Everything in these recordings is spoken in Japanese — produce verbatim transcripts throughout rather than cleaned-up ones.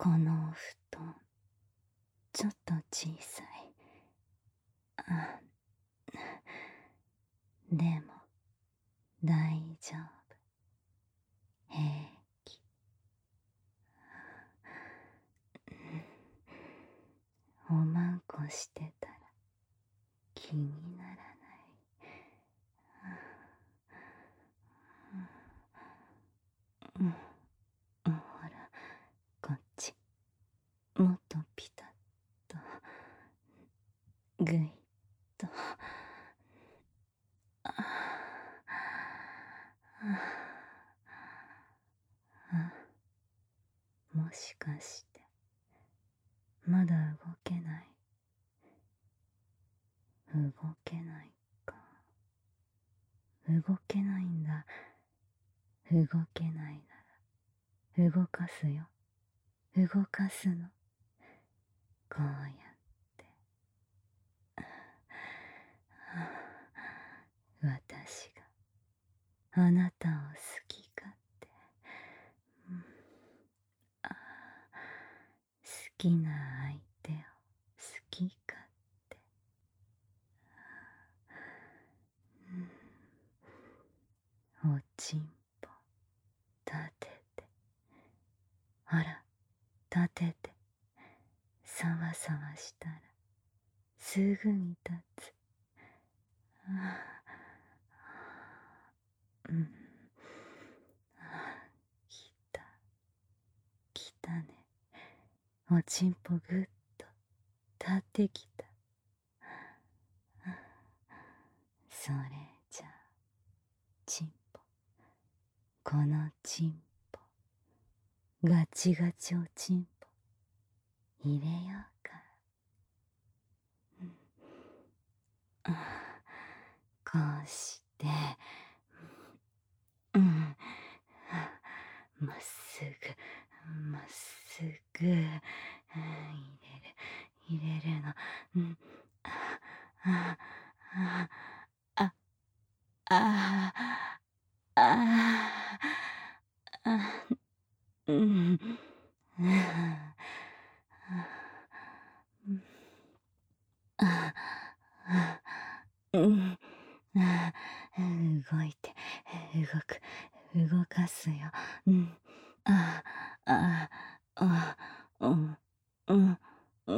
このお布団、ちょっと小さい。あ、でも、大丈夫。平気。おまんこしてたら気にならない。うん、ほら、こっち。もっとピタッと、ぐいっと。ああ、もしかしてまだ動けない？動けないか。動けないんだ。動けないなら動かすよ。動かすの。こうやって私があなたを好き勝手、うん、あ、好きな相手を好き勝手、うん、おちんぽ立てて、ほら立てて、さわさわしたらすぐに立つ。ああ、うん、あ、来た来たね。おちんぽぐっと立ってきた。それじゃあちんぽ、このちんぽ、ガチガチおちんぽ入れようか。うん、こうして、うん、まっすぐまっすぐ、うん、入れる入れるの、うん、あああああああ、うん、ああ、うん、動いて動く、動かすよ。うん、あああ、うん、うんうん、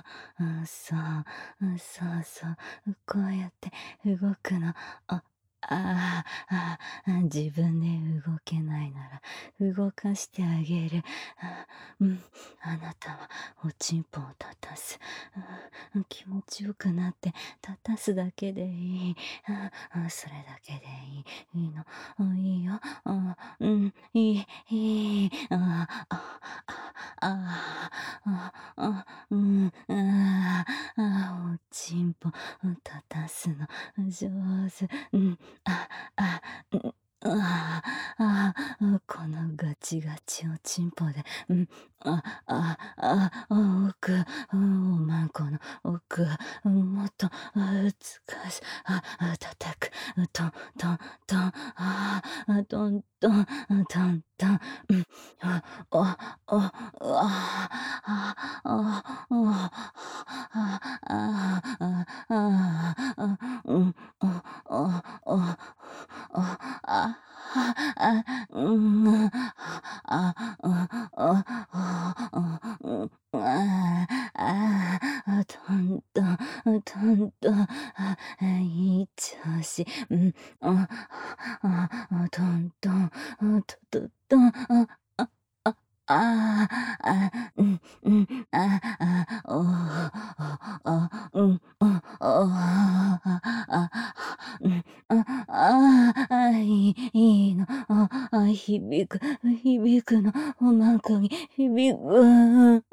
そうそうそう、こうやって動くの。あああ、自分で動けないなら動かしてあげる。うん、あなたはおちんぽを立たす。気持ちよくなって立たすだけでいい。それだけでいい。いいの。いいよ。うん、いい、いい。ああ、ああ、あ、うん、ああ、おちんぽ立たすの上手。うん、あ、あ、うん、ああ、このガチガチおちんぽで、うん、あ、あ、あ、奥、おまんこの奥、もっと、つかす、あ、叩く、トントントン、あ、トントン、トントン、うん、あ、お、お、うわ、あ、あ、お、あ、あ、あ、あ、あ、うん、お、お、お、お、あ、あ、うん、あ、あ、お、お、お、うん、ああ、トントン、トントン、あ、いい調子。うん、あ、あ、トントン、トトトン、あ、あ、あ、ああ、うん、うん、あ、あ、お、あ、うん、あ、あ、あ、うん、あ、あ、あ、いい、いいの、あ、響く、響くの、おまんこに響く、あ、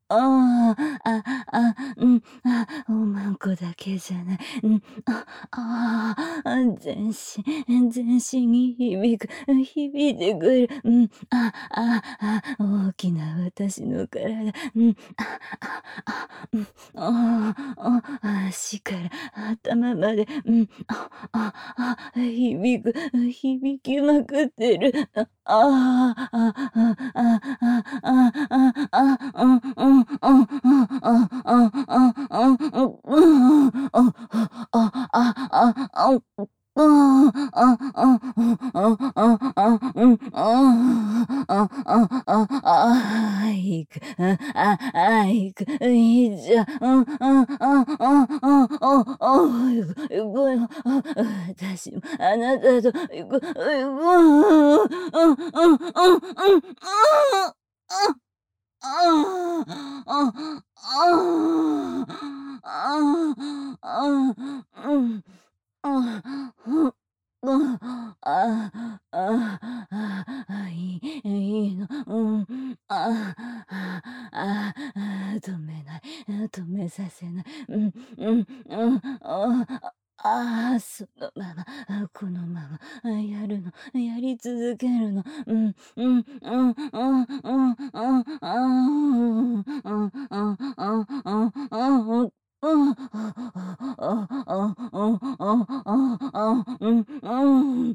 ああ、あ、あ、うん、あ、おまんこだけじゃない。うん、あ、ああ、全身全身に響く、響いてくる。うん、あ、あ、あ、大きな私の体。うん、あ、あ、あ、うん、ああ、あ、足から頭まで、うん、あ、あ、あ、響く、響きまくってる。あ、ああ、あ、あ、あ、あ、あ、あ、あ、うん、うん、うん、うん、うん、うん、うん、うん、うん、うん、あ、あ、あ、あ、あ、うん、うん、うん、うん、うん、うん、うん、うん、あ、あ、あ、あ、あいく、あ、あいく、いいじゃ、うん、うん、うん、うん、うん、おおいく、行くよ、私もあなたと行く、行く、うん、うん、うん、うん、うん、うん、うん。ああ、あ、ああ、ああ、うん、あ、ふ、うん、ああ、ああ、いいいいの、うん、ああ、ああ、止めない、止めさせない、うん、うん、うん、ああ、ああ、そのまま、このまま、やるの、やり続けるの、うん、うん、うん、うん、うん、うん、ああ、うん、うん、うん、うん、うん、うん、うん、ああ、ああ、ああ、ああ、ああ、ああ、うん、うん、うん、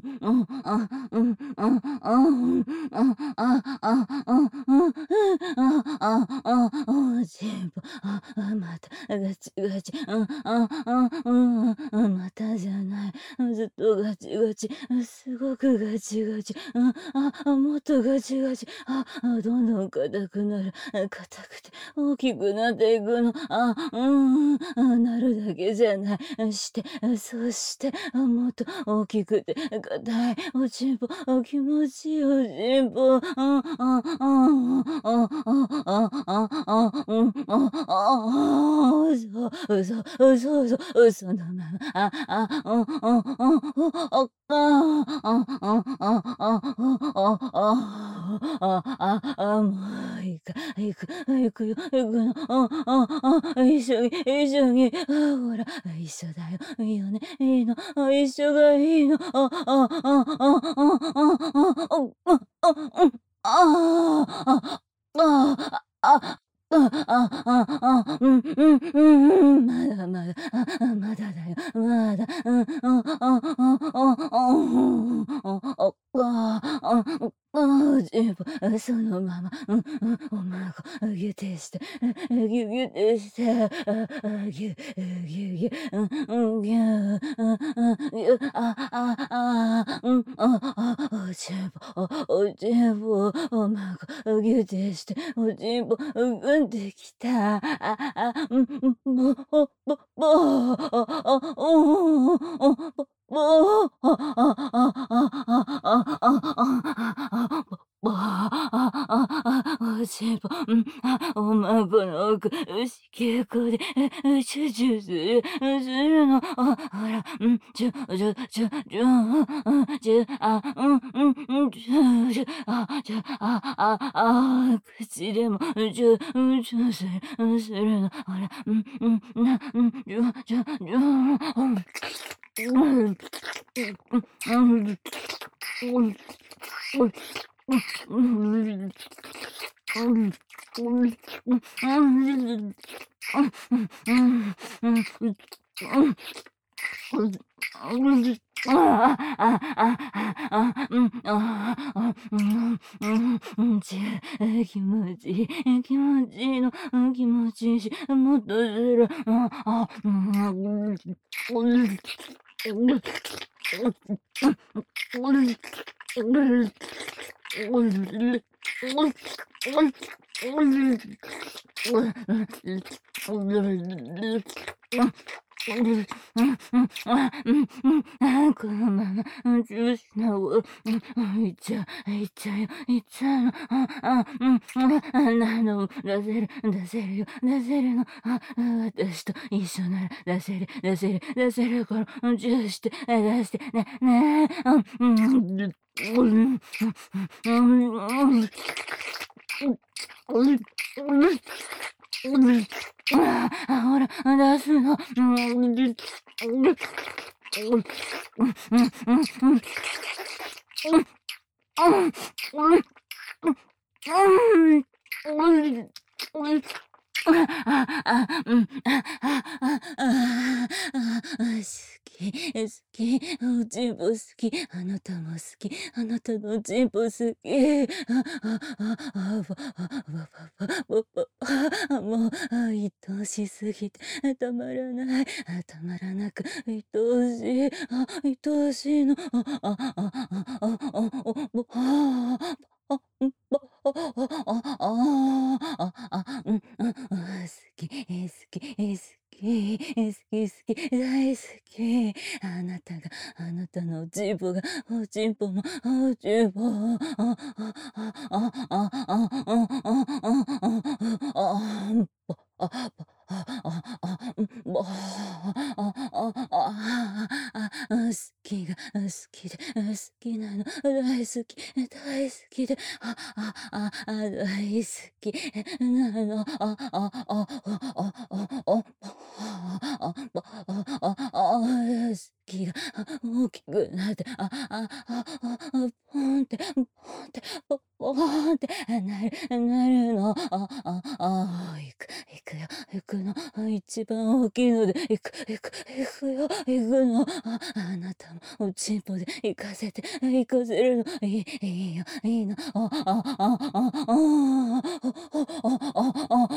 あ、うん、うん、あ、うん、あ、あ、あ、うん、うん、あ、あ、あ、あ、全部、あ、あ、またガチガチ、うん、あ、あ、うん、うん、またじゃない、ずっとガチガチ、すごくガチガチ、うん、あ、あ、もっとガチガチ、あ、あ、どんどん硬くなる、硬くて大きくなっていくの、あ、うん、あ、なるだけじゃない、して、そして、あ、もっと大きくて硬いおちんぽ、あ、気持ちいいおちんぽ、あ、あ、あ、あ、あ、あ、あ、あ、あ、うん、あ、あ、あ、そう、そう、そうそう、そのまま、あ、あ、うん、うん、うん、あ、あ、あ、あ、あ、あ、あ、あ、あ、あ、あ、あ、もういいか、行く、行くよ、行くの、あ、あ、あ、一緒に、一緒に、あ、ほら、一緒だよ、いいよね、いいの、あ、一緒がいいの、あ、あ、あ、あ、あ、あ、あ、あ、あ、あ、うん、ああ、あ、あ、あ、あ、あ、あ、あ、うん、うん、うん、うん、まだまだ、あ、あ、まだだよ、まだ、うん、あ、あ、あ、あ、あ、うん、あ、あ、あ、あ、あ、全部、あ、そのまま、うん、うん、おまご、ぎゅってして、あ、ぎゅぎゅってして、あ、あ、ぎゅ、ぎゅぎゅ、うん、うん、ぎゅ、うん、うん、ぎゅ、あ、あ、あ、うん、あ、あ、おちんぽ、お、おちんぽ、おまご、ぎゅってして、おちんぽ、うんってきた。あ、あ、うん、うん、ぼ、ぼ、ぼ、ぼ、あ、あ、おお、お、ぼ、ぼ、あ、あ、あ、あ、あ、あ、あ、あ、あ、ぼ、ぼ、あ、あ、あ、おちんぽ、うん、あ、おまごの奥、子宮口で、え、チュチュする、するの、あ、ほら、うん、チュ、チュ、チュ、チュ、うん、うん、チュ、あ、うん、うん、うん、チュ、チュ、あ、チュ、あ、あ、あ、口でも、チュ、うん、チュする、うんするの、ほら、うん、うん、な、うん、チュ、チュ、チュ、うん、うん、うん、うん、うん、うん、ああ、ああ、ああ、うん、ああ、うん、うん、ち気持ちいい、気持ちいいの、気持ちいいし、もっとする、ああ、うん、うん、うん、うん、うん、うん、あ、うん、うん、あ、このまま、うん、ジュースのを、うん、いっちゃう、いっちゃうよ、いっちゃうの、あ、あ、うん、あ、なの、出せる、出せるよ、出せるの、あ、私と一緒なら出せる、出せる、出せるから、ジュースして、出して、ね、ね、うん、うん、うん、うん、うん、うん、うん、うん、 ああ、ほら、出すの。うん、うん、うん、うん、うん、うん、うん、うん。ああ、うん、あ、あ、あ、あ、あ、あ、好き、好き、おちんぽ好き、あなたも好き、あなたのおちんぽ好き。あ、あ、あ、あ、わ、あ、わわわわわ、あ、もう、あ、愛しすぎて、たまらない、あ、たまらなく、愛しい、あ、愛しいの、あ、あ、あ、あ、あ、あ、あ、も、ああ、あ、うん、あ、あ、あ、あ、あ、あ、あ、うん、うん、好き、好き、好き、好き、好き、大好き。あなたが、あなたのおちんぽが、おちんぽも、おちんぽ、あ、あ、あ、あ、あ、あ、あ、あ、あ、あ、あ、んぽ、あ、ぽ、あ、あ、あ、んぽ、あ、あ、あ、あ、あ、好きが好きで、好きなの、大好き、大好きで、あ、あ、あ、あ、大好きなの、あ、あ、あ、あ、あ、あ、あ、あ、あ、あ、あ、あ、好きが大きくなって、あ、あ、あ、あ、ポンって、ポンって、ポポーンってなる、なるの。あ、あ、あ、行く、行くよ、行くの。一番大きいので、行く、行く、行くよ、行くの。あ、あなたもおちんぽで行かせて、行かせるの。いい、いいよ、いいの。あ、あ、あ、あ、あ、あ、あ、あ、あ、あ、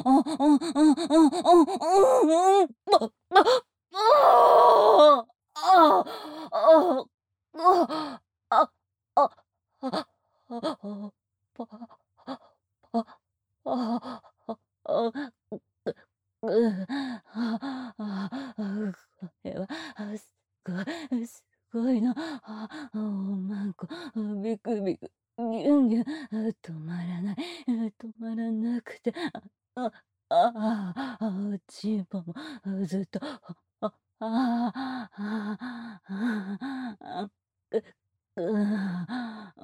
これは、すごい、すごいな。あ、おまんこ、ビクビク、ギュンギュン、止まらない、止まらなくて、あ、あ、ああ、おちんぽもずっと、あ、あ、ああ、ああ、う、う、あ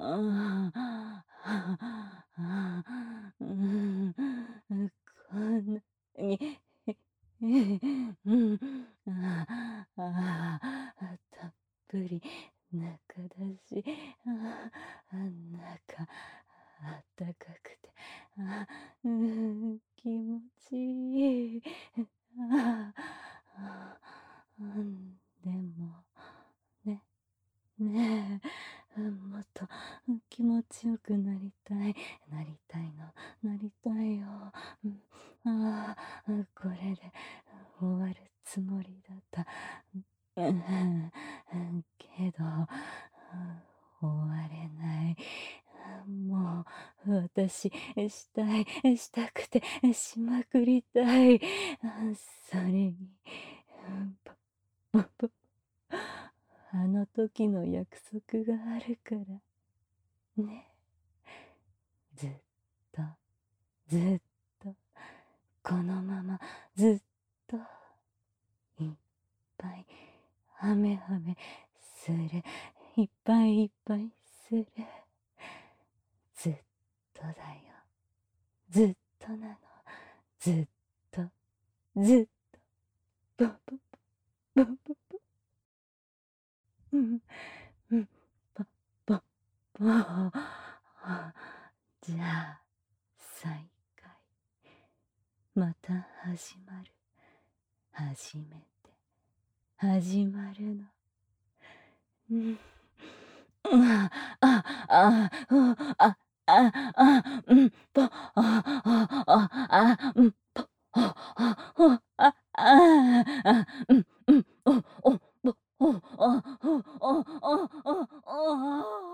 あ、うん、こんなに、うん、ああ、たっぷり中だし、ああ、中、あったかくて、あ、うん、気持ちいい。ああ、うん、でも、ね、ねえ、うん、もっと、うん、気持ちよくなりたい、なりたいの、なりたいよ。うん、ああ、うん、これで終わるつもりだった。うん、うん、けど、うん、終われない。もう、私、したい、したくて、しまくりたい。うん、それに、うん、ぽぽぽあの時の約束があるからね。ずっと、ずっと、このまま、ずっと、いっぱい、はめはめする。いっぱいいっぱいする。ずっとだよ。ずっとなの。ずっと、ずっと、ぽぽぽぽぽぽ。うん、うん、ぽぽぽ。じゃあ、再会。また始まる。初めて。始まるの。うん。あ、あ、あ、う、あ、あ、あ、うん、ぽ、あ、あ、あ、あ、うん、ぽ、あ、あ、あ、あ、あ、あ、うん、うん、お、お、ぽ、お、あ、お、あ、あ、あ、あ、あ。